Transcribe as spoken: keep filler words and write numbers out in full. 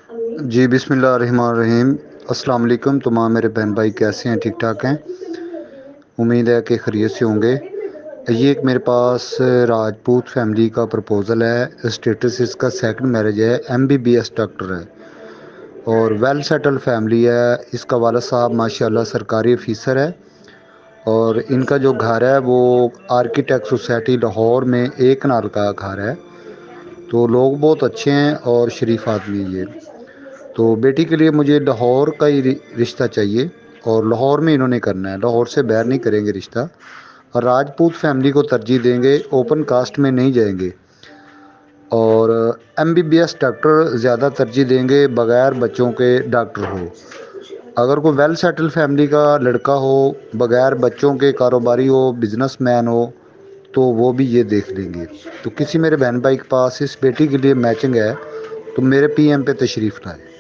جی بسم اللہ الرحمن الرحیم۔ السلام علیکم تمام میرے بہن بھائی، کیسے ہیں؟ ٹھیک ٹھاک ہیں؟ امید ہے کہ خیریت سے ہوں گے۔ یہ ایک میرے پاس راجپوت فیملی کا پرپوزل ہے۔ اسٹیٹس اس کا سیکنڈ میرج ہے، M B B S doctor ہے اور ویل سیٹل فیملی ہے۔ اس کا والد صاحب ماشاءاللہ سرکاری افیسر ہے اور ان کا جو گھر ہے وہ آرکیٹیکٹ سوسائٹی لاہور میں ایک کنال کا گھر ہے۔ تو لوگ بہت اچھے ہیں اور شریف آدمی یہ۔ تو بیٹی کے لیے مجھے لاہور کا ہی رشتہ چاہیے اور لاہور میں انہوں نے کرنا ہے، لاہور سے باہر نہیں کریں گے رشتہ، اور راجپوت فیملی کو ترجیح دیں گے، اوپن کاسٹ میں نہیں جائیں گے، اور M B B S doctor زیادہ ترجیح دیں گے، بغیر بچوں کے ڈاکٹر ہو۔ اگر کوئی ویل سیٹل فیملی کا لڑکا ہو، بغیر بچوں کے کاروباری ہو، بزنس مین ہو، تو وہ بھی یہ دیکھ لیں گے۔ تو کسی میرے بہن بھائی کے پاس اس بیٹی کے لیے میچنگ ہے تو میرے پی ایم پہ تشریف لائے۔